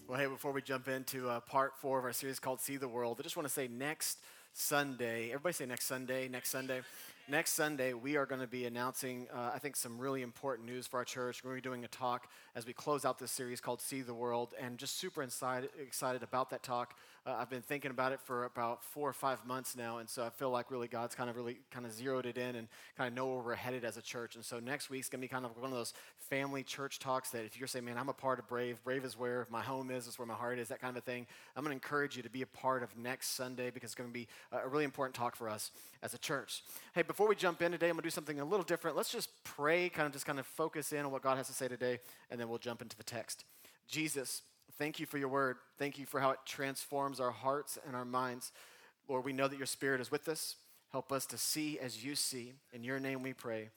Well, hey, before we jump into part 4 of our series called See the World, I just want to say next Sunday, everybody say next Sunday, next Sunday. Next Sunday, we are going to be announcing, I think, some really important news for our church. We're going to be doing a talk as we close out this series called See the World, and just super excited about that talk. I've been thinking about it for about 4 or 5 months now, and so I feel like really God's kind of zeroed it in and kind of know where we're headed as a church. And so next week's going to be kind of one of those family church talks that if you're saying, man, I'm a part of Brave is where my home is where my heart is, that kind of a thing, I'm going to encourage you to be a part of next Sunday because it's going to be a really important talk for us as a church. Hey, before we jump in today, I'm going to do something a little different. Let's just pray, kind of focus in on what God has to say today, and then we'll jump into the text. Jesus, thank you for your word. Thank you for how it transforms our hearts and our minds. Lord, we know that your Spirit is with us. Help us to see as you see. In your name we pray.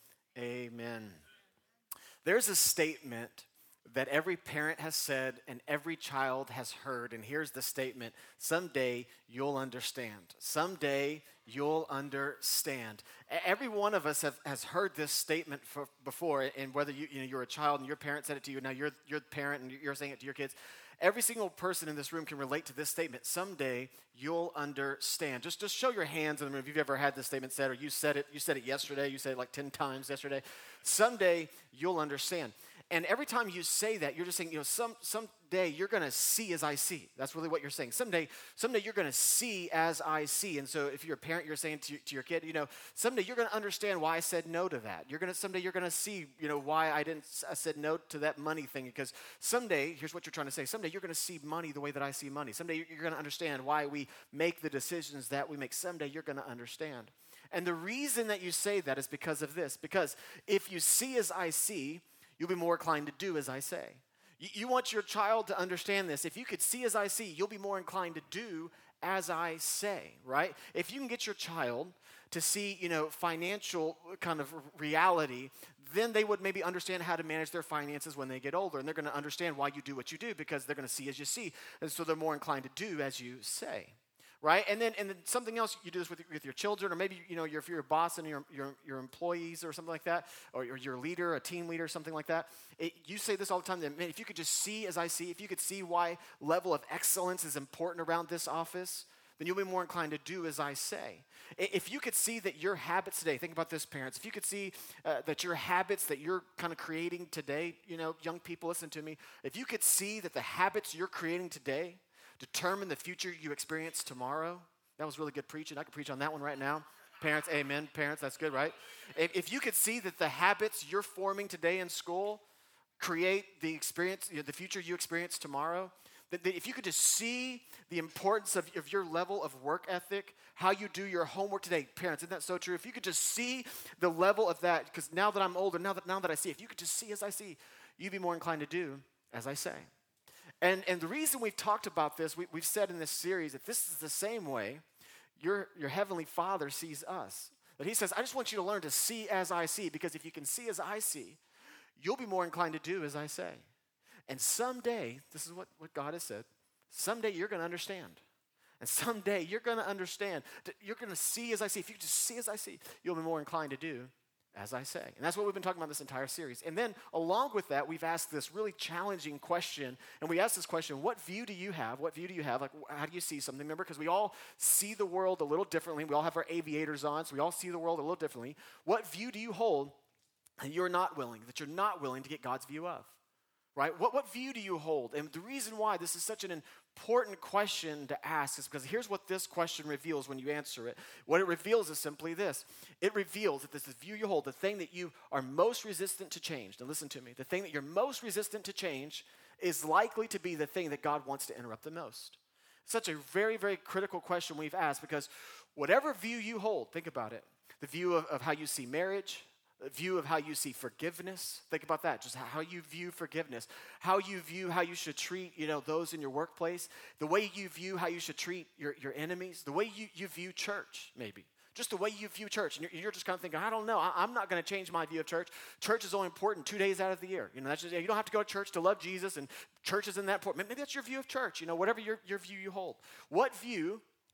Amen. There's a statement that every parent has said and every child has heard, and here's the statement: someday you'll understand. Someday you'll understand. Every one of us has heard this statement before, and whether you're a child and your parent said it to you, now you're the parent and you're saying it to your kids. Every single person in this room can relate to this statement: someday you'll understand. Just show your hands in the room if you've ever had this statement said, or you said it yesterday, you said it like 10 times yesterday. Someday you'll understand. And every time you say that, you're just saying, someday you're going to see as I see. That's really what you're saying. Someday you're going to see as I see. And so if you're a parent, you're saying to your kid, someday you're going to understand why I said no to that. Someday you're going to see, why I said no to that money thing. Because someday, here's what you're trying to say: someday you're going to see money the way that I see money. Someday you're going to understand why we make the decisions that we make. Someday you're going to understand. And the reason that you say that is because of this. Because if you see as I see, you'll be more inclined to do as I say. You want your child to understand this. If you could see as I see, you'll be more inclined to do as I say, right? If you can get your child to see, financial kind of reality, then they would maybe understand how to manage their finances when they get older. And they're going to understand why you do what you do because they're going to see as you see. And so they're more inclined to do as you say. Right, and then something else, you do this with your children, or maybe if you're a boss and your employees or something like that, or you're a leader, a team leader, something like that. You say this all the time. That, man, if you could just see as I see, if you could see why level of excellence is important around this office, then you'll be more inclined to do as I say. If you could see that your habits today, think about this, parents. If you could see that your habits that you're kind of creating today, young people, listen to me. If you could see that the habits you're creating today determine the future you experience tomorrow. That was really good preaching. I could preach on that one right now. Parents, amen. Parents, that's good, right? If you could see that the habits you're forming today in school create the experience, the future you experience tomorrow, that if you could just see the importance of your level of work ethic, how you do your homework today, parents, isn't that so true? If you could just see the level of that, because now that I'm older, now that I see, if you could just see as I see, you'd be more inclined to do as I say. And the reason we've talked about this, we've said in this series that this is the same way your Heavenly Father sees us. That He says, I just want you to learn to see as I see, because if you can see as I see, you'll be more inclined to do as I say. And someday, this is what God has said, someday you're going to understand. And someday you're going to understand. You're going to see as I see. If you just see as I see, you'll be more inclined to do as I say. And that's what we've been talking about this entire series. And then along with that, we've asked this really challenging question. And we asked this question: what view do you have? What view do you have? Like, how do you see something? Remember, because we all see the world a little differently. We all have our aviators on, so we all see the world a little differently. What view do you hold that you're not willing to get God's view of? Right? What view do you hold? And the reason why this is such an important question to ask is because here's what this question reveals when you answer it. What it reveals is simply this. It reveals that this is the view you hold, the thing that you are most resistant to change. Now listen to me. The thing that you're most resistant to change is likely to be the thing that God wants to interrupt the most. Such a very, very critical question we've asked, because whatever view you hold, think about it. The view of how you see marriage, a view of how you see forgiveness. Think about that, just how you view forgiveness, how you view how you should treat, those in your workplace, the way you view how you should treat your enemies, the way you view church, maybe. Just the way you view church. And you're just kind of thinking, I don't know, I'm not going to change my view of church. Church is only important 2 days out of the year. That's just, you don't have to go to church to love Jesus, and church isn't that important. Maybe that's your view of church, whatever your view you hold. What view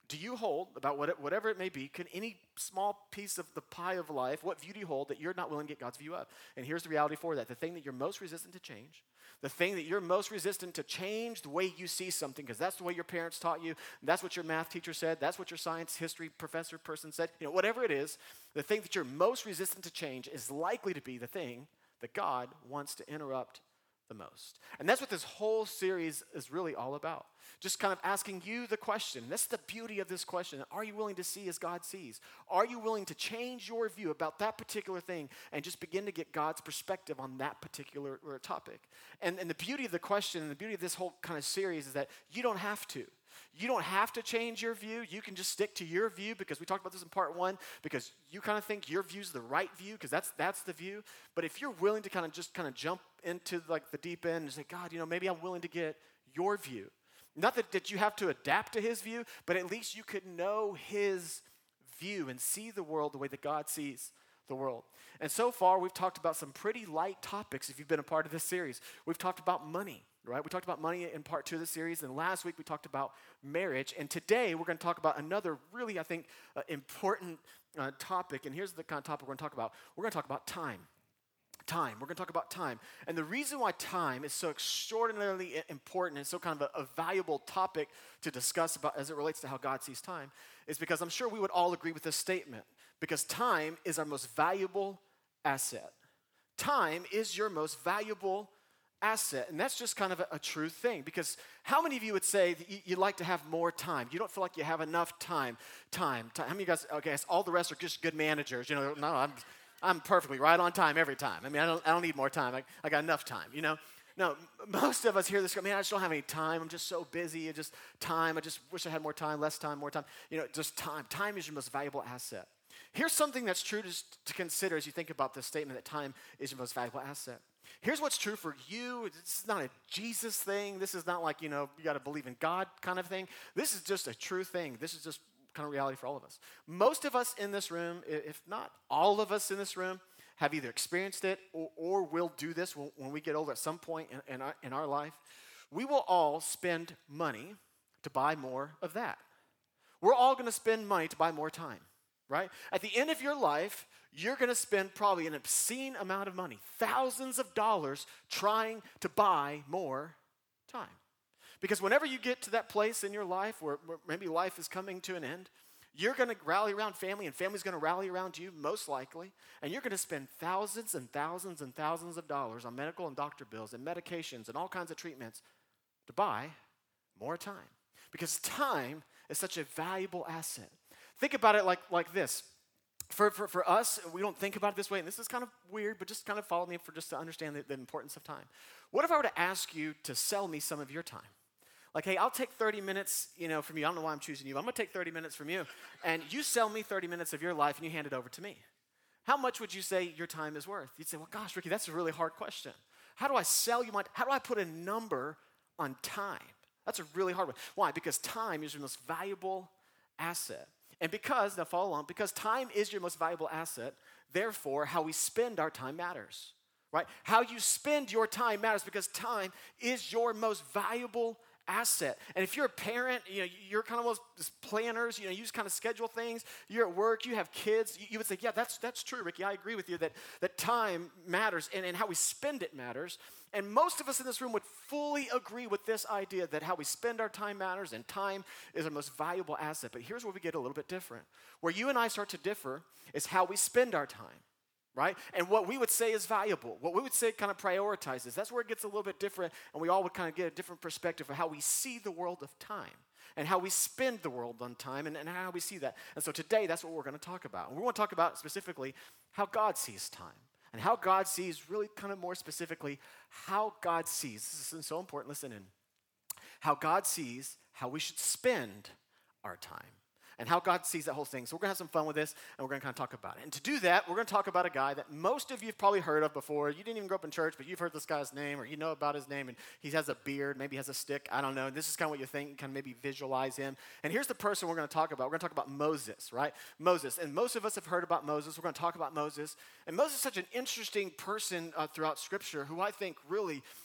do you hold about whatever it may be, can any small piece of the pie of life, what view do you hold that you're not willing to get God's view of? And here's the reality for that. The thing that you're most resistant to change, the thing that you're most resistant to change the way you see something, because that's the way your parents taught you, that's what your math teacher said, that's what your science history professor person said, whatever it is, the thing that you're most resistant to change is likely to be the thing that God wants to interrupt the most. And that's what this whole series is really all about. Just kind of asking you the question. That's the beauty of this question. Are you willing to see as God sees? Are you willing to change your view about that particular thing and just begin to get God's perspective on that particular topic? And the beauty of the question and the beauty of this whole kind of series is that you don't have to. You don't have to change your view. You can just stick to your view, because we talked about this in part 1, because you kind of think your view's the right view, because that's the view. But if you're willing to kind of jump into like the deep end and say, God, maybe I'm willing to get your view. Not that you have to adapt to his view, but at least you could know his view and see the world the way that God sees the world. And so far, we've talked about some pretty light topics if you've been a part of this series. We've talked about money, right? We talked about money in part 2 of the series, and last week we talked about marriage. And today we're going to talk about another really, I think, important topic. And here's the kind of topic we're going to talk about. We're going to talk about time. Time. We're going to talk about time. And the reason why time is so extraordinarily important and so kind of a valuable topic to discuss about as it relates to how God sees time is because I'm sure we would all agree with this statement, because time is our most valuable asset. Time is your most valuable asset. And that's just kind of a true thing, because how many of you would say that you'd like to have more time? You don't feel like you have enough time. How many of you guys, okay, all the rest are just good managers. No, I'm perfectly right on time every time. I mean, I don't need more time. I got enough time, No, most of us hear this, man, I just don't have any time. I'm just so busy. I just wish I had more time, less time, more time. Just time. Time is your most valuable asset. Here's something that's true to consider as you think about this statement that time is your most valuable asset. Here's what's true for you. This is not a Jesus thing. This is not like, you got to believe in God kind of thing. This is just a true thing. This is just kind of reality for all of us. Most of us in this room, if not all of us in this room, have either experienced it or will do this when we get older at some point in our life. We will all spend money to buy more of that. We're all going to spend money to buy more time, right? At the end of your life, you're going to spend probably an obscene amount of money, thousands of dollars, trying to buy more time. Because whenever you get to that place in your life where maybe life is coming to an end, you're going to rally around family, and family's going to rally around you, most likely, and you're going to spend thousands and thousands and thousands of dollars on medical and doctor bills and medications and all kinds of treatments to buy more time. Because time is such a valuable asset. Think about it like this. For us, we don't think about it this way, and this is kind of weird, but just kind of follow me just to understand the importance of time. What if I were to ask you to sell me some of your time? Like, hey, I'll take 30 minutes, from you. I don't know why I'm choosing you. I'm going to take 30 minutes from you, and you sell me 30 minutes of your life, and you hand it over to me. How much would you say your time is worth? You'd say, well, gosh, Ricky, that's a really hard question. How do I sell you how do I put a number on time? That's a really hard one. Why? Because time is your most valuable asset. And now follow along, because time is your most valuable asset, therefore, how we spend our time matters, right? How you spend your time matters, because time is your most valuable asset. And if you're a parent, you're kind of one of those planners, you just kind of schedule things. You're at work, you have kids, you would say, yeah, that's true, Ricky. I agree with you that time matters and how we spend it matters. And most of us in this room would fully agree with this idea that how we spend our time matters, and time is our most valuable asset. But here's where we get a little bit different. Where you and I start to differ is how we spend our time. Right? And what we would say is valuable, what we would say kind of prioritizes. That's where it gets a little bit different, and we all would kind of get a different perspective of how we see the world of time and how we spend the world on time and how we see that. And so today, that's what we're going to talk about. And we want to talk about specifically how God sees time and how God sees, really kind of more specifically, how God sees. This is so important, listen in. How God sees how we should spend our time. And how God sees that whole thing. So we're going to have some fun with this, and we're going to kind of talk about it. And to do that, we're going to talk about a guy that most of you have probably heard of before. You didn't even grow up in church, but you've heard this guy's name, or you know about his name, and he has a beard, maybe he has a stick, I don't know. And this is kind of what you think, kind of maybe visualize him. And here's the person we're going to talk about. We're going to talk about Moses, right? Moses. And most of us have heard about Moses. We're going to talk about Moses. And Moses is such an interesting person throughout Scripture who I think really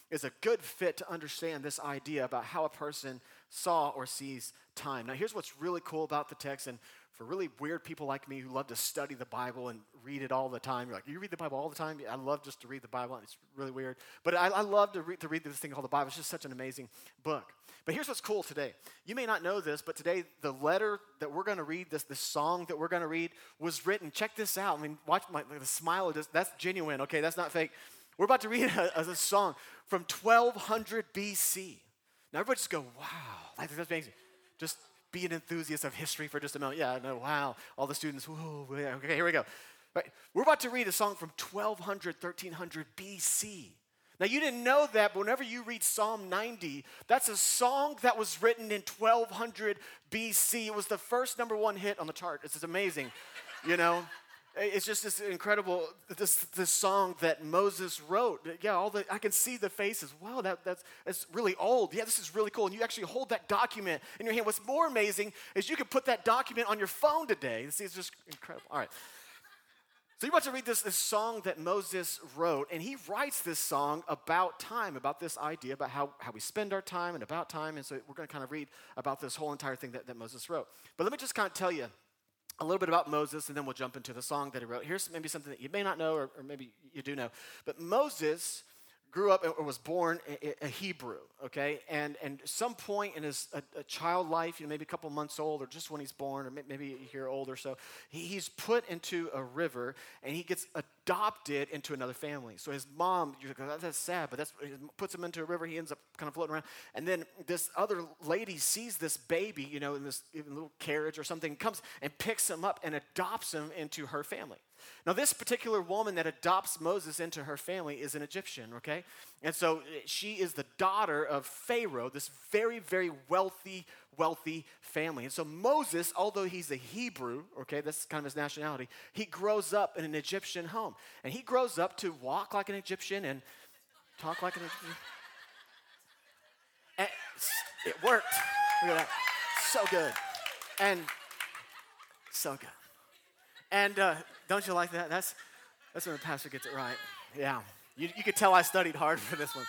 is a good fit to understand this idea about how a person saw or sees time. Now, here's what's really cool about the text, and for really weird people like me who love to study the Bible and read it all the time. You're like, you read the Bible all the time? Yeah, I love just to read the Bible, and it's really weird. But I love to read this thing called the Bible. It's just such an amazing book. But here's what's cool today. You may not know this, but today the letter that we're going to read, this song that we're going to read, was written. Check this out. I mean, watch the smile of this. That's genuine, okay? That's not fake. We're about to read a song from 1200 BC. Now, everybody just go, wow, that's amazing. Just be an enthusiast of history for just a moment. Yeah, no, wow. All the students, whoa, yeah, okay, here we go. Right. We're about to read a song from 1200, 1300 BC. Now, you didn't know that, but whenever you read Psalm 90, that's a song that was written in 1200 BC. It was the first number one hit on the chart. It's just amazing, you know. It's just this incredible, this song that Moses wrote. Yeah, I can see the faces. Wow, that's really old. Yeah, this is really cool. And you actually hold that document in your hand. What's more amazing is you can put that document on your phone today. This is just incredible. All right. So you're about to read this song that Moses wrote, and he writes this song about time, about this idea, about how we spend our time and about time. And so we're going to kind of read about this whole entire thing that Moses wrote. But let me just kind of tell you a little bit about Moses, and then we'll jump into the song that he wrote. Here's maybe something that you may not know, or maybe you do know. But Moses grew up or was born a Hebrew, okay? And some point in his a child life, maybe a couple months old, or just when he's born, or maybe a year old or so, he's put into a river, and he gets adopted into another family. So his mom, you're like, that's sad, but puts him into a river. He ends up kind of floating around. And then this other lady sees this baby, in this little carriage or something, comes and picks him up and adopts him into her family. Now, this particular woman that adopts Moses into her family is an Egyptian, okay? And so she is the daughter of Pharaoh, this very, very wealthy family. And so Moses, although he's a Hebrew, okay, that's kind of his nationality, he grows up in an Egyptian home. And he grows up to walk like an Egyptian and talk like an Egyptian. And it worked. Look at that. So good. And so good. And don't you like that? That's when the pastor gets it right. Yeah. You could tell I studied hard for this one.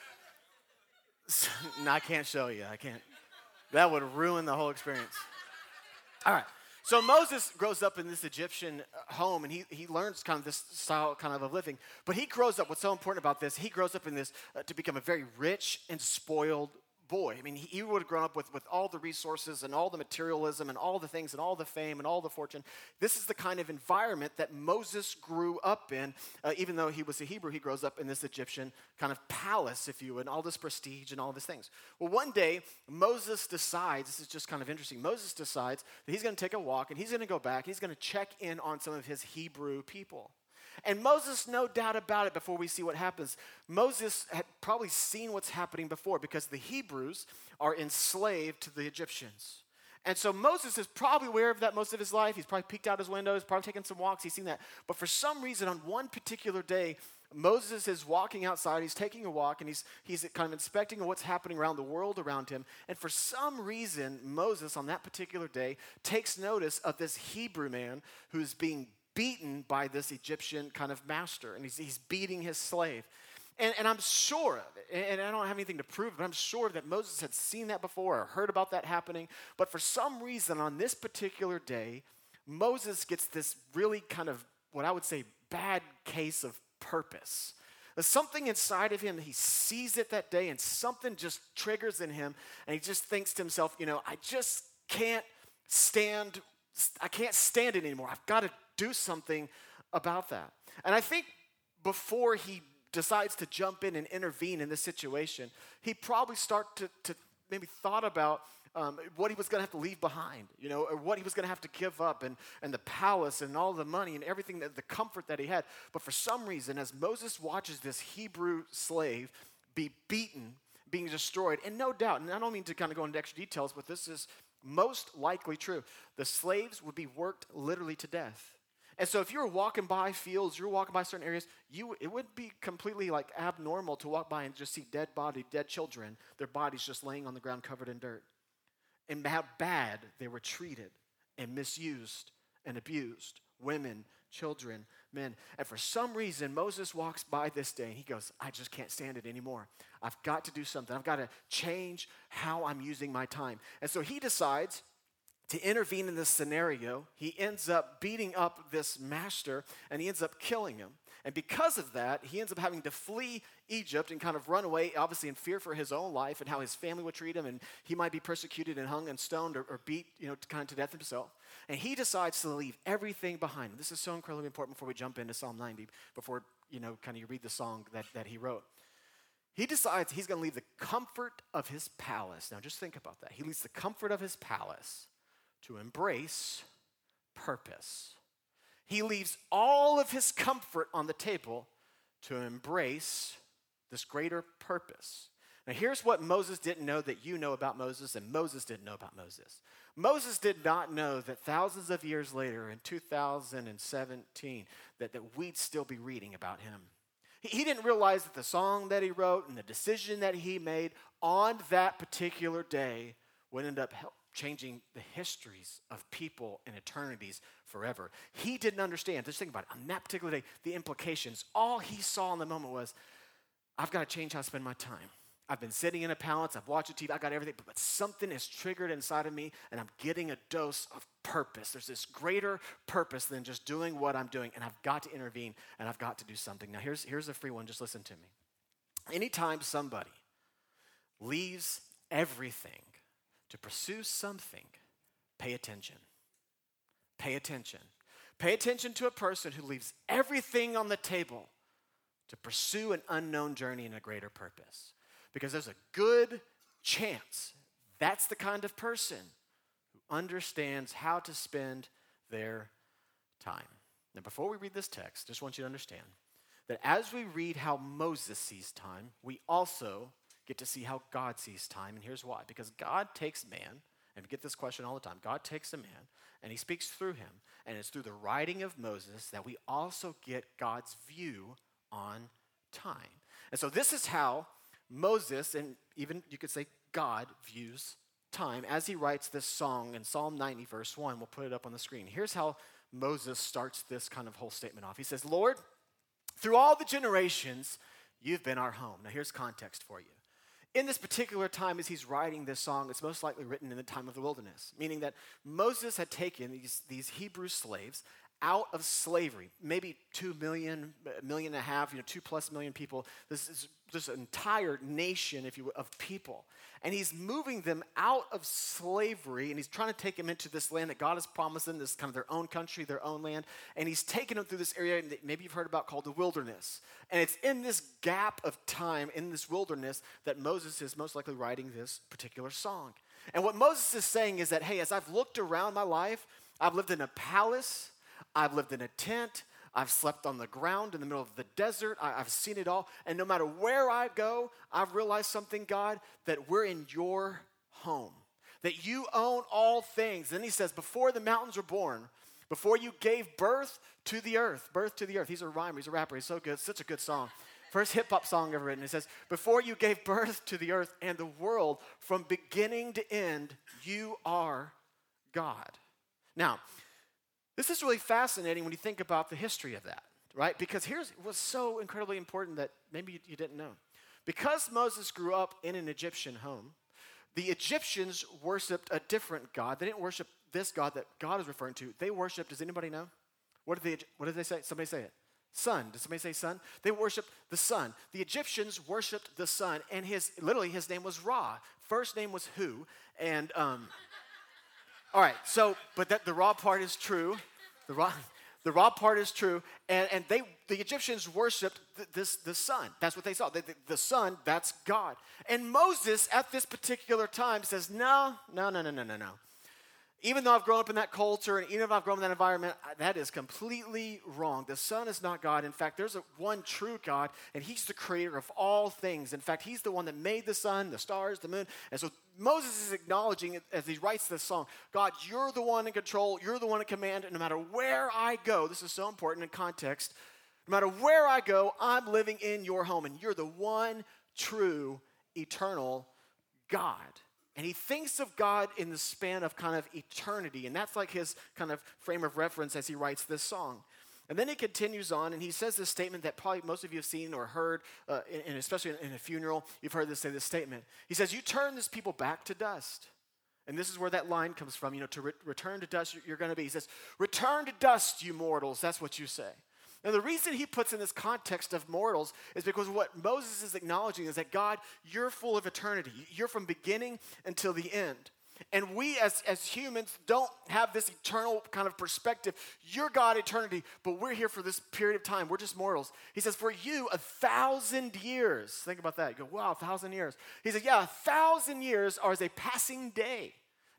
So, no, I can't show you. I can't. That would ruin the whole experience. All right. So Moses grows up in this Egyptian home, and he learns kind of this style kind of living. But he grows up, what's so important about this, he grows up in this to become a very rich and spoiled boy. I mean, he would have grown up with all the resources and all the materialism and all the things and all the fame and all the fortune. This is the kind of environment that Moses grew up in. Even though he was a Hebrew, he grows up in this Egyptian kind of palace, if you would, and all this prestige and all these things. Well, one day, Moses decides, this is just kind of interesting, Moses decides that he's going to take a walk and he's going to go back, he's going to check in on some of his Hebrew people. And Moses, no doubt about it, before we see what happens, Moses had probably seen what's happening before because the Hebrews are enslaved to the Egyptians. And so Moses is probably aware of that most of his life. He's probably peeked out his window. He's probably taken some walks. He's seen that. But for some reason, on one particular day, Moses is walking outside. He's taking a walk, and he's kind of inspecting what's happening around the world around him. And for some reason, Moses, on that particular day, takes notice of this Hebrew man who's being beaten by this Egyptian kind of master, and he's beating his slave. And I'm sure of it, and I don't have anything to prove, but I'm sure that Moses had seen that before or heard about that happening. But for some reason, on this particular day, Moses gets this really kind of, what I would say, bad case of purpose. There's something inside of him, he sees it that day, and something just triggers in him, and he just thinks to himself, I just can't stand it anymore. I've got to do something about that. And I think before he decides to jump in and intervene in this situation, he probably to maybe thought about what he was going to have to leave behind, or what he was going to have to give up, and the palace and all the money and everything, the comfort that he had. But for some reason, as Moses watches this Hebrew slave be beaten, being destroyed, and no doubt, and I don't mean to kind of go into extra details, but this is most likely true, the slaves would be worked literally to death. And so if you were walking by fields, you were walking by certain areas, it would be completely like abnormal to walk by and just see dead children, their bodies just laying on the ground covered in dirt. And how bad they were treated and misused and abused. Women, children, men. And for some reason, Moses walks by this day and he goes, I just can't stand it anymore. I've got to do something. I've got to change how I'm using my time. And so he decides to intervene in this scenario. He ends up beating up this master and he ends up killing him. And because of that, he ends up having to flee Egypt and kind of run away, obviously in fear for his own life and how his family would treat him, and he might be persecuted and hung and stoned or beat, kind of to death himself. And he decides to leave everything behind him. This is so incredibly important before we jump into Psalm 90, before, kind of you read the song that he wrote. He decides he's going to leave the comfort of his palace. Now just think about that. He leaves the comfort of his palace to embrace purpose. He leaves all of his comfort on the table to embrace this greater purpose. Now, here's what Moses didn't know that you know about Moses, and Moses didn't know about Moses. Moses did not know that thousands of years later, in 2017, that we'd still be reading about him. He didn't realize that the song that he wrote and the decision that he made on that particular day would end up changing the histories of people and eternities forever. He didn't understand. Just think about it. On that particular day, the implications, all he saw in the moment was, I've got to change how I spend my time. I've been sitting in a palace, I've watched TV, I've got everything, but something is triggered inside of me and I'm getting a dose of purpose. There's this greater purpose than just doing what I'm doing, and I've got to intervene and I've got to do something. Now here's a free one, just listen to me. Anytime somebody leaves everything to pursue something, pay attention. Pay attention. Pay attention to a person who leaves everything on the table to pursue an unknown journey and a greater purpose. Because there's a good chance that's the kind of person who understands how to spend their time. Now, before we read this text, just want you to understand that as we read how Moses sees time, we also get to see how God sees time, and here's why. Because God takes man, and we get this question all the time, God takes a man, and he speaks through him, and it's through the writing of Moses that we also get God's view on time. And so this is how Moses, and even you could say God, views time as he writes this song in Psalm 90, verse 1. We'll put it up on the screen. Here's how Moses starts this kind of whole statement off. He says, Lord, through all the generations, you've been our home. Now here's context for you. In this particular time, as he's writing this song, it's most likely written in the time of the wilderness, meaning that Moses had taken these Hebrew slaves out of slavery, maybe 2 million, 1.5 million, 2+ million people. This is just an entire nation, if you will, of people. And he's moving them out of slavery, and he's trying to take them into this land that God has promised them, this kind of their own country, their own land. And he's taking them through this area that maybe you've heard about called the wilderness. And it's in this gap of time, in this wilderness, that Moses is most likely writing this particular song. And what Moses is saying is that, hey, as I've looked around my life, I've lived in a palace, I've lived in a tent, I've slept on the ground in the middle of the desert, I've seen it all, and no matter where I go, I've realized something, God, that we're in your home, that you own all things. Then he says, before the mountains were born, before you gave birth to the earth. He's a rhymer, he's a rapper, he's so good, such a good song. First hip-hop song ever written. It says, before you gave birth to the earth and the world, from beginning to end, you are God. Now, this is really fascinating when you think about the history of that, right? Because here's what's so incredibly important that maybe you didn't know. Because Moses grew up in an Egyptian home, the Egyptians worshiped a different God. They didn't worship this God that God is referring to. They worshiped, does anybody know? What did they say? Somebody say it. Sun. Did somebody say sun? They worshiped the sun. The Egyptians worshiped the sun, and his name was Ra. First name was Hu, and all right, so, but the Ra part is true. The Ra part is true. And the Egyptians worshipped the sun. That's what they saw. The sun, that's God. And Moses, at this particular time, says, no. Even though I've grown up in that culture, and even if I've grown up in that environment, that is completely wrong. The sun is not God. In fact, there's one true God, and he's the creator of all things. In fact, he's the one that made the sun, the stars, the moon. And so Moses is acknowledging, as he writes this song, God, you're the one in control. You're the one in command. And no matter where I go, this is so important in context, no matter where I go, I'm living in your home, and you're the one true, eternal God. And he thinks of God in the span of kind of eternity. And that's like his kind of frame of reference as he writes this song. And then he continues on, and he says this statement that probably most of you have seen or heard, and especially in a funeral, you've heard this say this statement. He says, you turn this people back to dust. And this is where that line comes from, to return to dust you're going to be. He says, return to dust, you mortals. That's what you say. Now, the reason he puts in this context of mortals is because what Moses is acknowledging is that, God, you're full of eternity. You're from beginning until the end. And we as humans don't have this eternal kind of perspective. You're God eternity, but we're here for this period of time. We're just mortals. He says, for you, 1,000 years. Think about that. You go, wow, 1,000 years. He says, yeah, 1,000 years are as a passing day.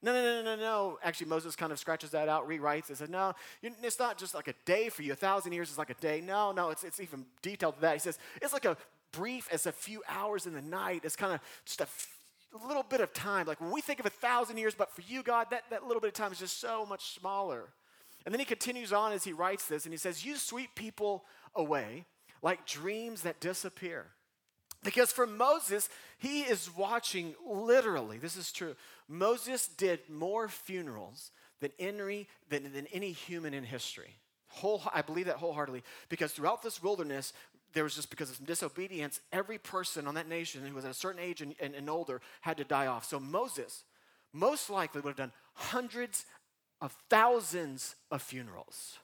No. Actually, Moses kind of scratches that out, rewrites it, says, no, it's not just like a day for you. 1,000 years is like a day. No, it's even detailed to that. He says, it's like a brief as a few hours in the night. It's kind of just a little bit of time. Like when we think of 1,000 years, but for you, God, that little bit of time is just so much smaller. And then he continues on as he writes this, and he says, you sweep people away like dreams that disappear. Because for Moses, he is watching literally, this is true, Moses did more funerals than any human in history. I believe that wholeheartedly, because throughout this wilderness, there was just because of some disobedience, every person on that nation who was at a certain age and older had to die off. So Moses most likely would have done hundreds of thousands of funerals.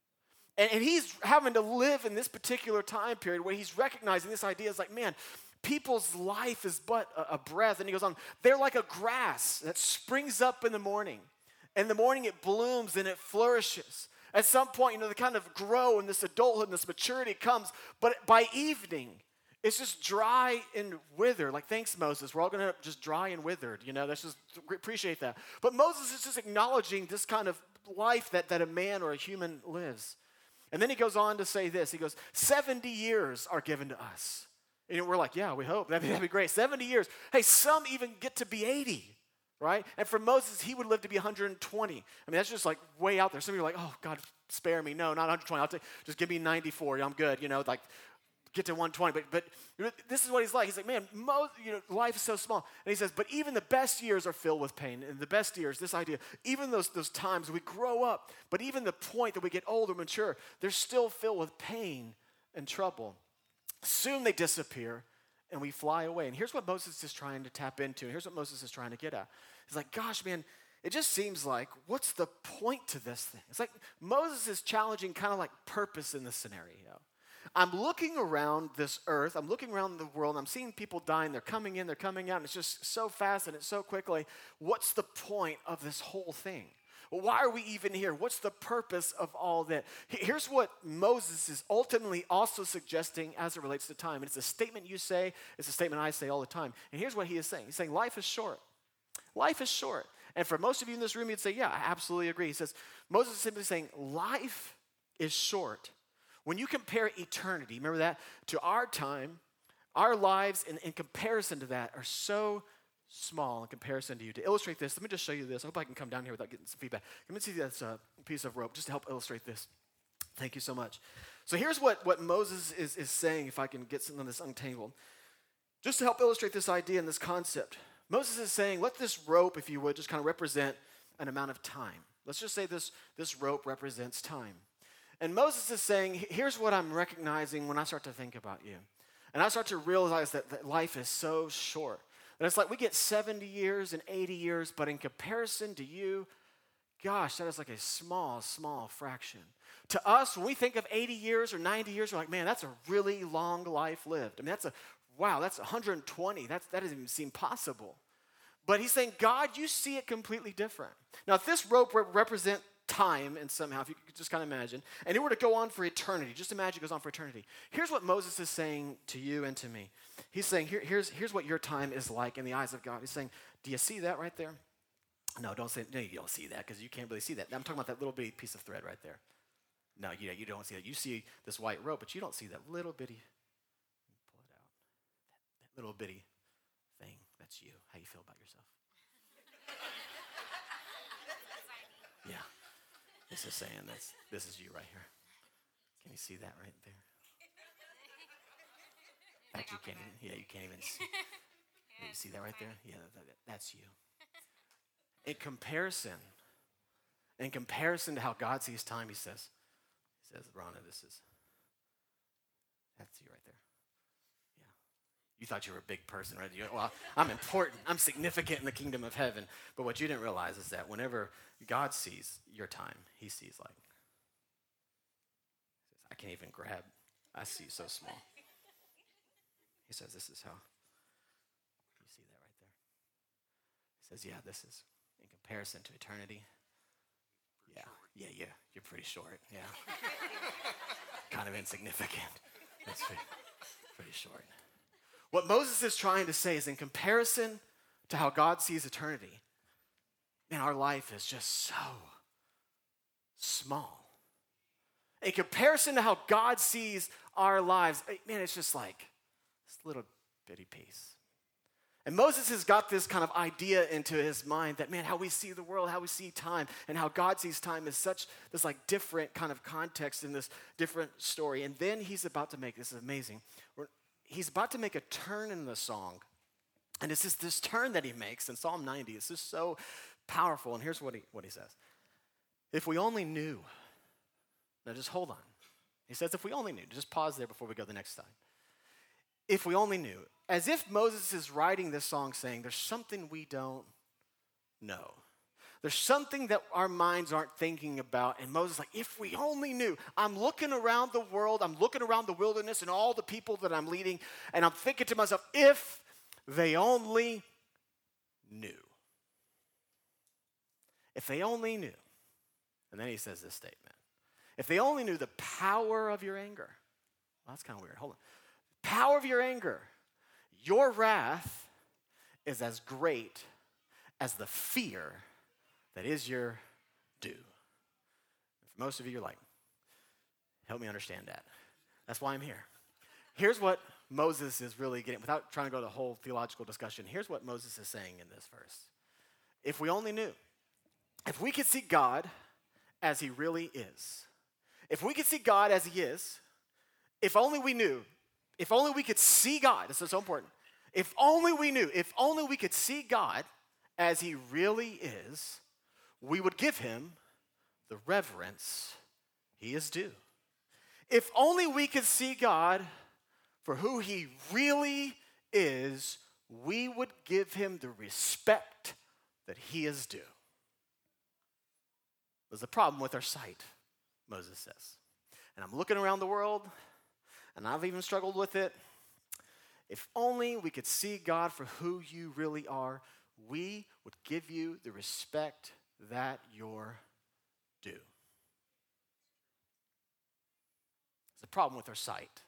And he's having to live in this particular time period where he's recognizing this idea is like, man, people's life is but a breath. And he goes on, they're like a grass that springs up in the morning. In the morning it blooms and it flourishes. At some point, they kind of grow and this adulthood and this maturity comes. But by evening, it's just dry and withered. Like, thanks, Moses. We're all going to just dry and withered. Let's just appreciate that. But Moses is just acknowledging this kind of life that a man or a human lives. And then he goes on to say this. He goes, 70 years are given to us. And we're like, yeah, we hope. That'd be great. 70 years. Hey, some even get to be 80, right? And for Moses, he would live to be 120. I mean, that's just like way out there. Some of you are like, oh, God, spare me. No, not 120. Just give me 94. I'm good, like get to 120. But this is what he's like. He's like, man, life is so small. And he says, but even the best years are filled with pain. And the best years, this idea, even those times we grow up, but even the point that we get older, mature, they're still filled with pain and trouble. Soon they disappear and we fly away. And here's what Moses is trying to tap into. And here's what Moses is trying to get at. He's like, gosh, man, it just seems like, what's the point to this thing? It's like Moses is challenging kind of like purpose in this scenario. I'm looking around this earth, I'm looking around the world, I'm seeing people dying, they're coming in, they're coming out, and it's just so fast and it's so quickly. What's the point of this whole thing? Why are we even here? What's the purpose of all that? Here's what Moses is ultimately also suggesting as it relates to time. And it's a statement you say, it's a statement I say all the time. And here's what he is saying. He's saying life is short. Life is short. And for most of you in this room, you'd say, yeah, I absolutely agree. He says, Moses is simply saying life is short. When you compare eternity, remember that, to our time, our lives in comparison to that are so small in comparison to you. To illustrate this, let me just show you this. I hope I can come down here without getting some feedback. Let me see this piece of rope just to help illustrate this. Thank you so much. So here's what Moses is saying, if I can get some of this untangled. Just to help illustrate this idea and this concept. Moses is saying, let this rope, if you would, just kind of represent an amount of time. Let's just say this rope represents time. And Moses is saying, here's what I'm recognizing when I start to think about you. And I start to realize that life is so short. And it's like we get 70 years and 80 years, but in comparison to you, gosh, that is like a small, small fraction. To us, when we think of 80 years or 90 years, we're like, man, that's a really long life lived. I mean, that's 120. That doesn't even seem possible. But he's saying, God, you see it completely different. Now, if this rope represent time, and somehow, if you could just kind of imagine, and it were to go on for eternity, just imagine it goes on for eternity. Here's what Moses is saying to you and to me. He's saying, here's what your time is like in the eyes of God. He's saying, do you see that right there? No, you don't see that because you can't really see that. I'm talking about that little bitty piece of thread right there. No, you don't see that. You see this white rope, but you don't see that little bitty, pull it out, that little bitty thing. That's you. How you feel about yourself? Yeah. This is saying this is you right here. Can you see that right there? In fact, you can't even see. You see that right there? Yeah, that's you. In comparison to how God sees time, he says, He says, Rhonda, that's you right there. Yeah. You thought you were a big person, right? Well, I'm important. I'm significant in the kingdom of heaven. But what you didn't realize is that whenever God sees your time, he sees like, I can't even grab. I see you so small. He says, this is how. You see that right there? He says, yeah, this is in comparison to eternity. Yeah, you're pretty short, yeah. Kind of insignificant. That's pretty short. What Moses is trying to say is in comparison to how God sees eternity, man, our life is just so small. In comparison to how God sees our lives, man, it's just like this little bitty piece. And Moses has got this kind of idea into his mind that, man, how we see the world, how we see time, and how God sees time is such this like different kind of context in this different story. And then he's about to make, this is amazing, he's about to make a turn in the song. And it's just this turn that he makes in Psalm 90. It's just so powerful. And here's what he says. If we only knew. Now just hold on. He says, if we only knew. Just pause there before we go to the next slide. If we only knew. As if Moses is writing this song saying, there's something we don't know. There's something that our minds aren't thinking about. And Moses is like, if we only knew. I'm looking around the world. I'm looking around the wilderness and all the people that I'm leading. And I'm thinking to myself, if they only knew. If they only knew. And then he says this statement. If they only knew the power of your anger. Well, that's kind of weird. Hold on. Power of your anger. Your wrath is as great as the fear that is your due. For most of you, you're like, help me understand that. That's why I'm here. Here's what Moses is really getting, without trying to go to the whole theological discussion, here's what Moses is saying in this verse. If we only knew, if we could see God as he really is, if we could see God as he is, if only we knew, if only we could see God, this is so important. If only we knew, if only we could see God as he really is, we would give him the reverence he is due. If only we could see God for who he really is, we would give him the respect that he is due. There's a problem with our sight, Moses says. And I'm looking around the world, and I've even struggled with it. If only we could see God for who you really are, we would give you the respect that you're due. There's a problem with our sight.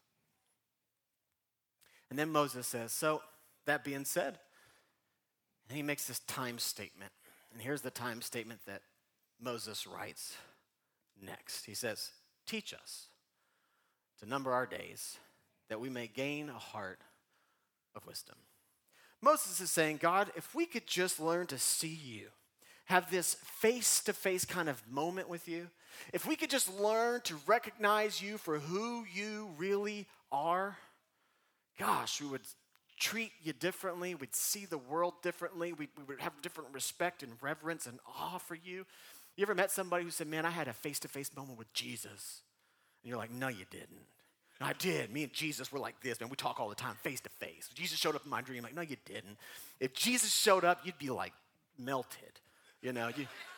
And then Moses says, so that being said, and he makes this time statement. And here's the time statement that Moses writes next. He says, teach us to number our days that we may gain a heart of wisdom. Moses is saying, God, if we could just learn to see you, have this face-to-face kind of moment with you, if we could just learn to recognize you for who you really are, gosh, we would treat you differently. We'd see the world differently. We would have different respect and reverence and awe for you. You ever met somebody who said, man, I had a face-to-face moment with Jesus? And you're like, no, you didn't. No, I did. Me and Jesus were like this, man. We talk all the time, face-to-face. Jesus showed up in my dream. Like, no, you didn't. If Jesus showed up, you'd be like melted. No.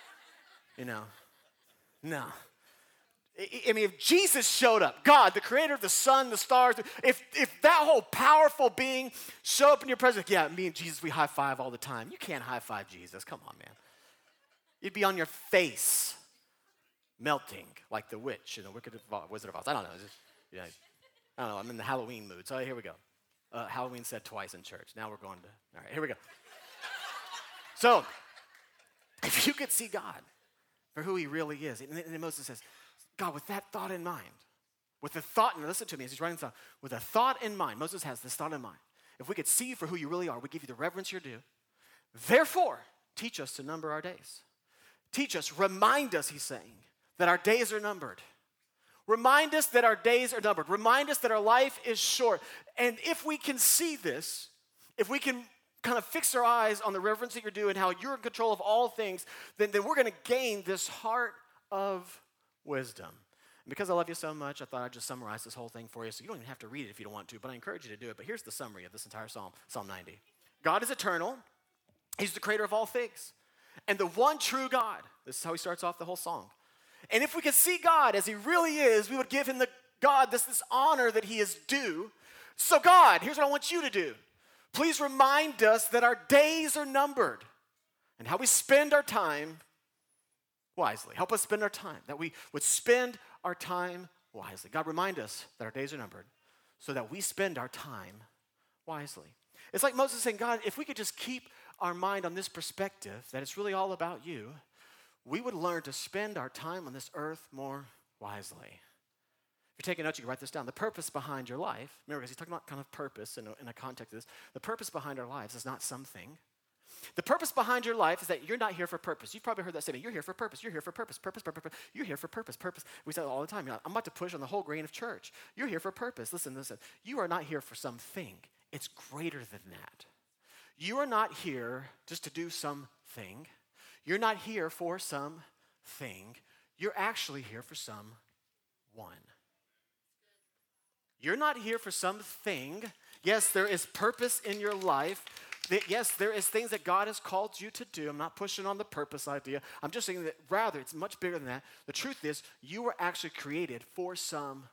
I mean, if Jesus showed up, God, the creator of the sun, the stars, if that whole powerful being showed up in your presence, yeah, me and Jesus, we high-five all the time. You can't high-five Jesus. Come on, man. You'd be on your face, melting like the witch in the Wizard of Oz. I don't know. I don't know. I'm in the Halloween mood. So here we go. Halloween said twice in church. Now we're going to, all right, here we go. So, if you could see God for who he really is, and then Moses says, God, with that thought in mind, with the thought, and listen to me as he's writing this down, with a thought in mind, Moses has this thought in mind. If we could see you for who you really are, we give you the reverence you're due. Therefore, teach us to number our days. Teach us, remind us, he's saying, that our days are numbered. Remind us that our days are numbered. Remind us that our life is short. And if we can see this, if we can kind of fix our eyes on the reverence that you're due and how you're in control of all things, then we're going to gain this heart of wisdom. And because I love you so much, I thought I'd just summarize this whole thing for you, so you don't even have to read it if you don't want to, but I encourage you to do it. But here's the summary of this entire psalm, Psalm 90. God is eternal. He's the creator of all things. And the one true God, this is how he starts off the whole song. And if we could see God as he really is, we would give him this honor that he is due. So God, here's what I want you to do. Please remind us that our days are numbered and how we spend our time wisely. Help us spend our time, that we would spend our time wisely. God, remind us that our days are numbered so that we spend our time wisely. It's like Moses saying, God, if we could just keep our mind on this perspective, that it's really all about you, we would learn to spend our time on this earth more wisely. If you're taking notes, you can write this down. The purpose behind your life, remember, because he's talking about kind of purpose in a context of this, the purpose behind our lives is not something. The purpose behind your life is that you're not here for purpose. You've probably heard that statement. You're here for purpose. You're here for purpose. Purpose. You're here for purpose. Purpose. We say it all the time. I'm about to push on the whole grain of church. You're here for purpose. Listen. You are not here for something. It's greater than that. You are not here just to do something. You're not here for something. You're actually here for someone. You're not here for something. Yes, there is purpose in your life. Yes, there is things that God has called you to do. I'm not pushing on the purpose idea. I'm just saying that rather, it's much bigger than that. The truth is, you were actually created for someone.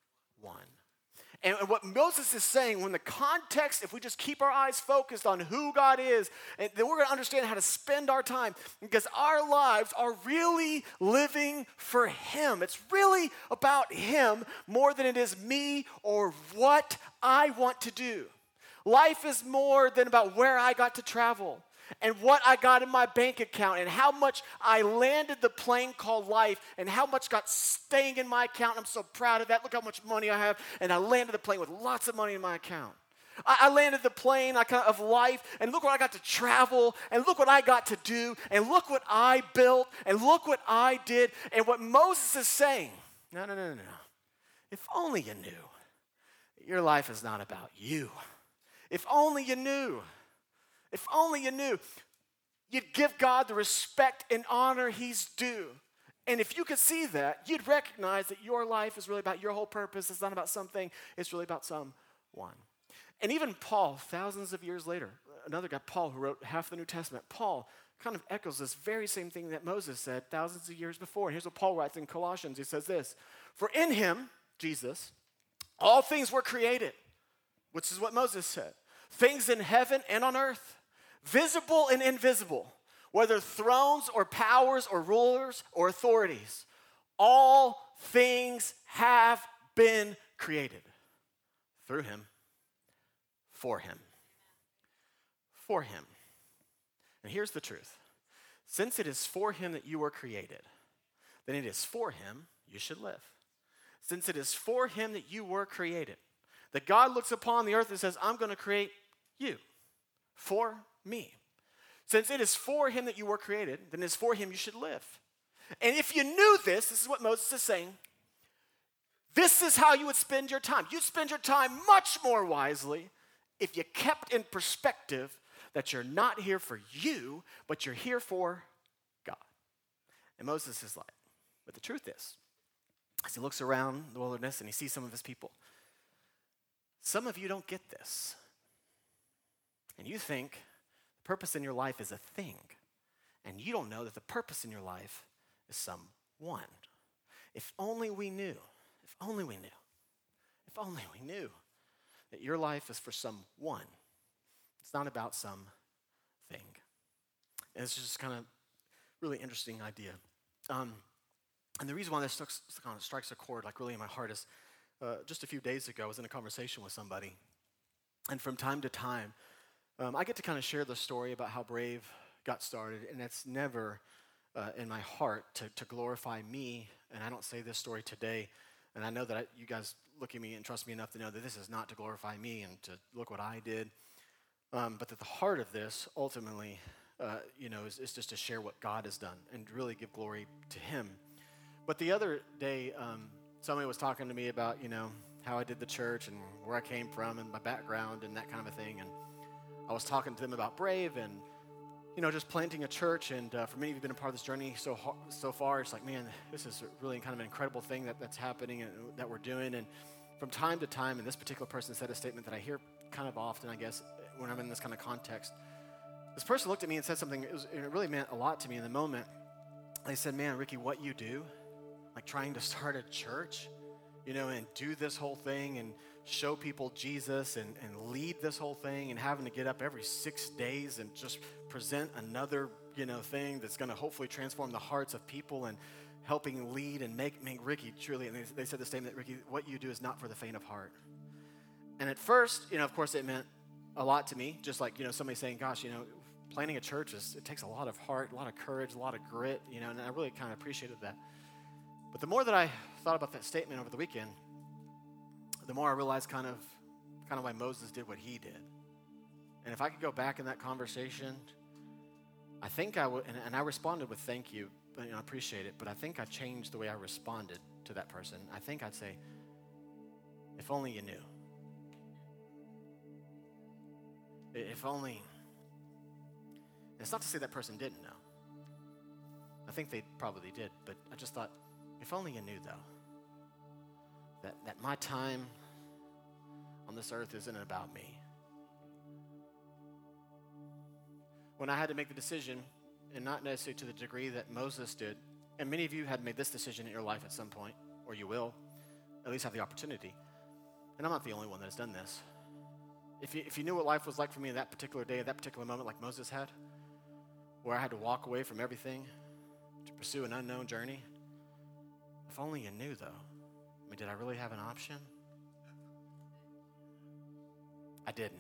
And what Moses is saying, when the context, if we just keep our eyes focused on who God is, and then we're going to understand how to spend our time, because our lives are really living for him. It's really about him more than it is me or what I want to do. Life is more than about where I got to travel and what I got in my bank account and how much I landed the plane called life and how much got staying in my account. I'm so proud of that. Look how much money I have. And I landed the plane with lots of money in my account. I landed the plane of life, and look what I got to travel, and look what I got to do, and look what I built, and look what I did. And what Moses is saying, no. If only you knew that your life is not about you. If only you knew. If only you knew. You'd give God the respect and honor he's due. And if you could see that, you'd recognize that your life is really about your whole purpose. It's not about something. It's really about someone. And even Paul, thousands of years later, another guy, Paul, who wrote half the New Testament, Paul kind of echoes this very same thing that Moses said thousands of years before. And here's what Paul writes in Colossians. He says this, "For in him, Jesus, all things were created," which is what Moses said, "things in heaven and on earth, visible and invisible, whether thrones or powers or rulers or authorities. All things have been created through him, for him." For him. And here's the truth. Since it is for him that you were created, then it is for him you should live. Since it is for him that you were created, that God looks upon the earth and says, I'm going to create you for me. Since it is for him that you were created, then it is for him you should live. And if you knew this is what Moses is saying, this is how you would spend your time. You'd spend your time much more wisely if you kept in perspective that you're not here for you, but you're here for God. And Moses is like, but the truth is, as he looks around the wilderness and he sees some of his people, some of you don't get this. And you think the purpose in your life is a thing. And you don't know that the purpose in your life is someone. If only we knew, if only we knew that your life is for someone. It's not about something. And it's just kind of really interesting idea. And the reason why this kind of strikes a chord like really in my heart is just a few days ago I was in a conversation with somebody. And from time to time, I get to kind of share the story about how Brave got started. And it's never in my heart to glorify me. And I don't say this story today. And I know that you guys look at me and trust me enough to know that this is not to glorify me and to look what I did. But that the heart of this ultimately, is just to share what God has done and really give glory to him. But the other day, somebody was talking to me about, how I did the church and where I came from and my background and that kind of a thing. And I was talking to them about Brave and, just planting a church, and for many of you who've been a part of this journey so far, it's like, man, this is really kind of an incredible thing that's happening and that we're doing. And from time to time, and this particular person said a statement that I hear kind of often, I guess, when I'm in this kind of context. This person looked at me and said something, it really meant a lot to me in the moment. They said, man, Ricky, what you do, like trying to start a church, and do this whole thing and show people Jesus and lead this whole thing and having to get up every 6 days and just present another, thing that's going to hopefully transform the hearts of people and helping lead and make Ricky truly, and they said the statement that, Ricky, what you do is not for the faint of heart. And at first, of course it meant a lot to me, just like, somebody saying, gosh, planning a church, it takes a lot of heart, a lot of courage, a lot of grit, and I really kind of appreciated that. But the more that I thought about that statement over the weekend, the more I realized kind of why Moses did what he did. And if I could go back in that conversation, I think I would, and I responded with thank you, I appreciate it, but I think I changed the way I responded to that person. I think I'd say, if only you knew. If only, it's not to say that person didn't know. I think they probably did, but I just thought, if only you knew, though, that my time on this earth isn't about me. When I had to make the decision, and not necessarily to the degree that Moses did, and many of you had made this decision in your life at some point, or you will, at least have the opportunity, and I'm not the only one that has done this. If you knew what life was like for me in that particular day, at that particular moment like Moses had, where I had to walk away from everything to pursue an unknown journey, if only you knew, though. I mean, did I really have an option? I didn't.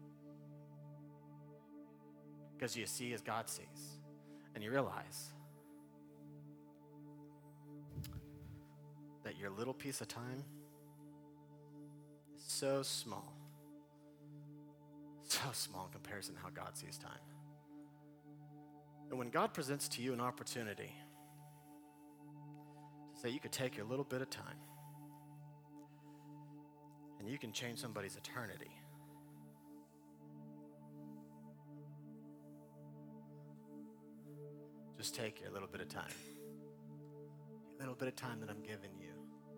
Because you see as God sees, and you realize that your little piece of time is so small in comparison to how God sees time. And when God presents to you an opportunity to say you could take your little bit of time and you can change somebody's eternity, just take your little bit of time. A little bit of time that I'm giving you.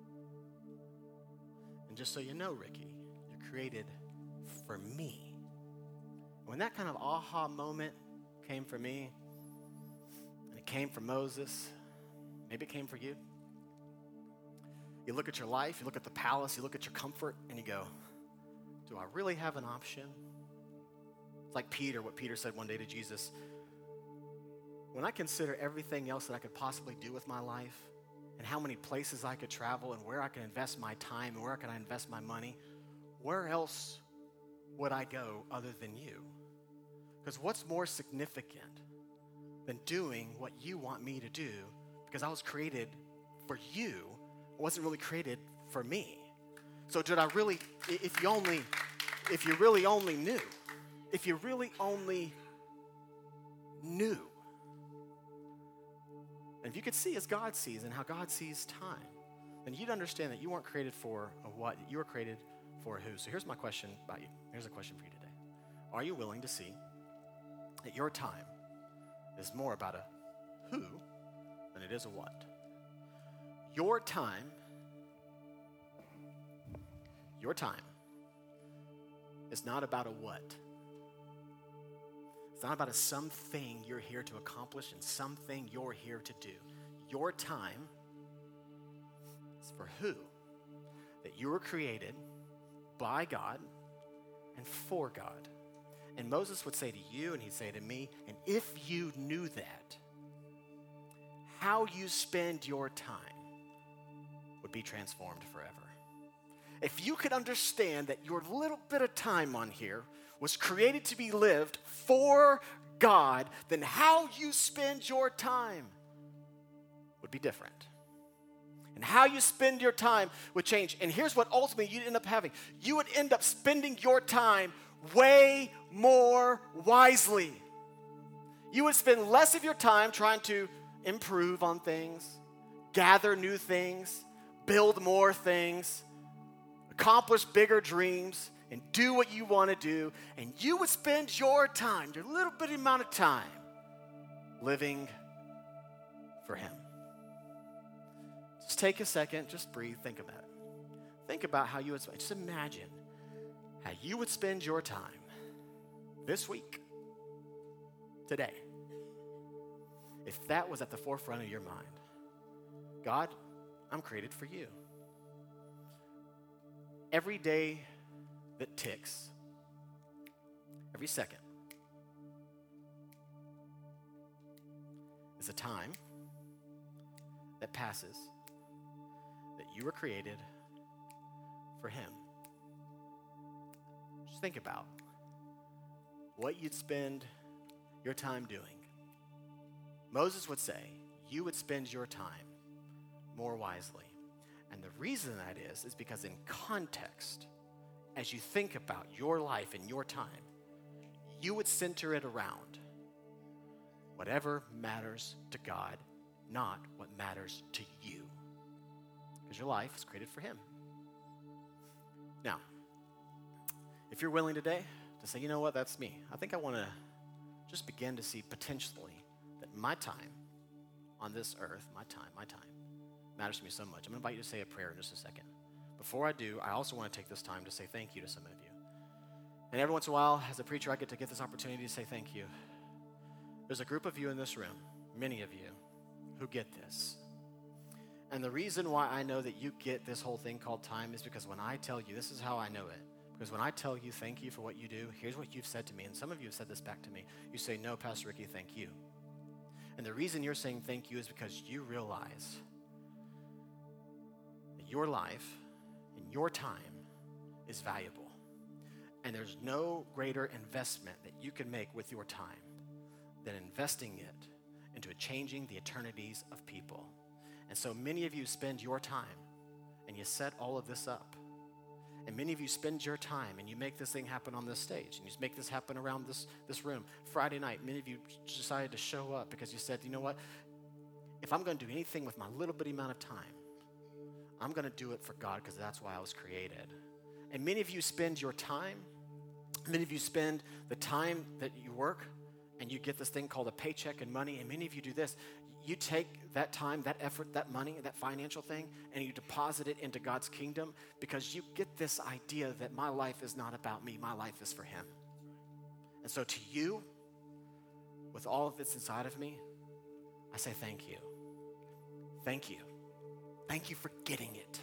And just so you know, Ricky, you're created for me. When that kind of aha moment came for me, and it came for Moses, maybe it came for you. You look at your life, you look at the palace, you look at your comfort, and you go, do I really have an option? It's like what Peter said one day to Jesus. When I consider everything else that I could possibly do with my life, and how many places I could travel, and where I could invest my time, and where can I invest my money, where else would I go other than you? Because what's more significant than doing what you want me to do? Because I was created for you. I wasn't really created for me. So did I really, if you really only knew, and if you could see as God sees and how God sees time, then you'd understand that you weren't created for a what, you were created for a who. So here's my question about you. Here's a question for you today. Are you willing to see that your time is more about a who than it is a what? Your time is not about a what. It's not about a something you're here to accomplish and something you're here to do. Your time is for who? That you were created by God and for God. And Moses would say to you, and he'd say to me, and if you knew that, how you spend your time would be transformed forever. If you could understand that your little bit of time on here was created to be lived for God, then how you spend your time would be different. And how you spend your time would change. And here's what ultimately you'd end up having. You would end up spending your time way more wisely. You would spend less of your time trying to improve on things, gather new things, build more things, accomplish bigger dreams, and do what you want to do. And you would spend your time, your little bitty amount of time, living for him. Just take a second, just breathe, think about it. Think about how you would, just imagine how you would spend your time this week, today, if that was at the forefront of your mind. God, I'm created for you. Every day that ticks, every second, is a time that passes that you were created for him. Just think about what you'd spend your time doing. Moses would say, you would spend your time more wisely. And the reason that is because in context, as you think about your life and your time, you would center it around whatever matters to God, not what matters to you. Because your life is created for him. Now, if you're willing today to say, you know what, that's me. I think I want to just begin to see potentially that my time on this earth, my time matters to me so much. I'm going to invite you to say a prayer in just a second. Before I do, I also want to take this time to say thank you to some of you. And every once in a while, as a preacher, I get to get this opportunity to say thank you. There's a group of you in this room, many of you, who get this. And the reason why I know that you get this whole thing called time is because when I tell you, this is how I know it. Because when I tell you thank you for what you do, here's what you've said to me. And some of you have said this back to me. You say, no, Pastor Ricky, thank you. And the reason you're saying thank you is because you realize that your life and your time is valuable. And there's no greater investment that you can make with your time than investing it into changing the eternities of people. And so many of you spend your time and you set all of this up. And many of you spend your time and you make this thing happen on this stage. And you make this happen around this room. Friday night, many of you decided to show up because you said, you know what? If I'm going to do anything with my little bitty amount of time, I'm going to do it for God because that's why I was created. And many of you spend your time, many of you spend the time that you work and you get this thing called a paycheck and money. And many of you do this. You take that time, that effort, that money, that financial thing, and you deposit it into God's kingdom because you get this idea that my life is not about me, my life is for him. And so to you, with all of this inside of me, I say thank you. Thank you. Thank you for getting it.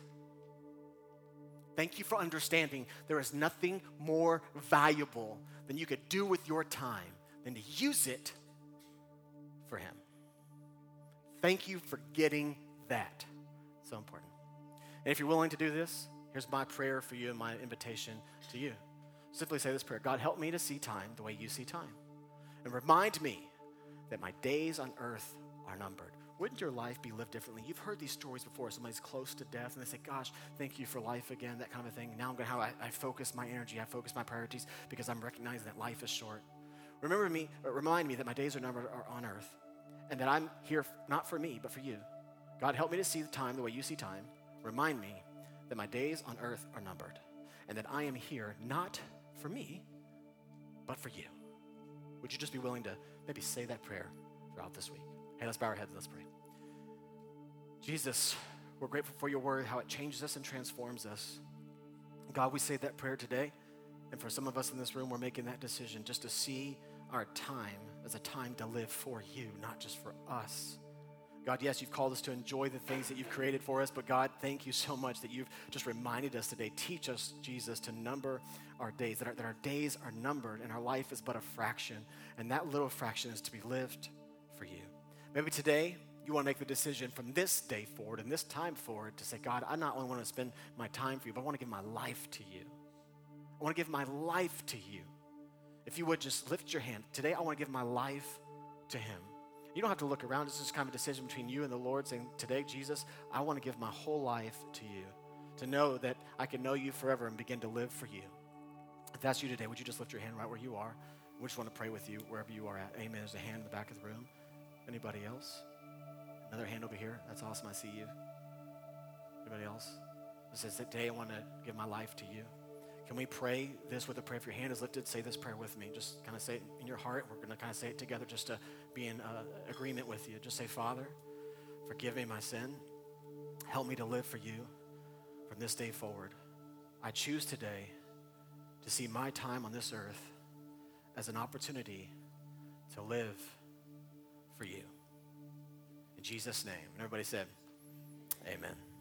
Thank you for understanding there is nothing more valuable than you could do with your time than to use it for him. Thank you for getting that. So important. And if you're willing to do this, here's my prayer for you and my invitation to you. Simply say this prayer: God, help me to see time the way you see time. And remind me that my days on earth are numbered. Wouldn't your life be lived differently? You've heard these stories before. Somebody's close to death and they say, gosh, thank you for life again, that kind of thing. Now I'm going to how I focus my energy, I focus my priorities because I'm recognizing that life is short. Remind me that my days are numbered on earth and that I'm here not for me, but for you. God, help me to see the time the way you see time. Remind me that my days on earth are numbered and that I am here not for me, but for you. Would you just be willing to maybe say that prayer throughout this week? Hey, let's bow our heads and let's pray. Jesus, we're grateful for your word, how it changes us and transforms us. God, we say that prayer today. And for some of us in this room, we're making that decision just to see our time as a time to live for you, not just for us. God, yes, you've called us to enjoy the things that you've created for us, but God, thank you so much that you've just reminded us today. Teach us, Jesus, to number our days, that our days are numbered and our life is but a fraction, and that little fraction is to be lived for you. Maybe today you want to make the decision from this day forward and this time forward to say, God, I not only want to spend my time for you, but I want to give my life to you. I want to give my life to you. If you would just lift your hand. Today I want to give my life to him. You don't have to look around. This is kind of a decision between you and the Lord saying, today, Jesus, I want to give my whole life to you, to know that I can know you forever and begin to live for you. If that's you today, would you just lift your hand right where you are? We just want to pray with you wherever you are at. Amen. There's a hand in the back of the room. Anybody else? Another hand over here. That's awesome. I see you. Anybody else? It says, today I want to give my life to you. Can we pray this with a prayer? If your hand is lifted, say this prayer with me. Just kind of say it in your heart. We're going to kind of say it together just to be in agreement with you. Just say, Father, forgive me my sin. Help me to live for you from this day forward. I choose today to see my time on this earth as an opportunity to live for you. In Jesus' name. And everybody said, amen.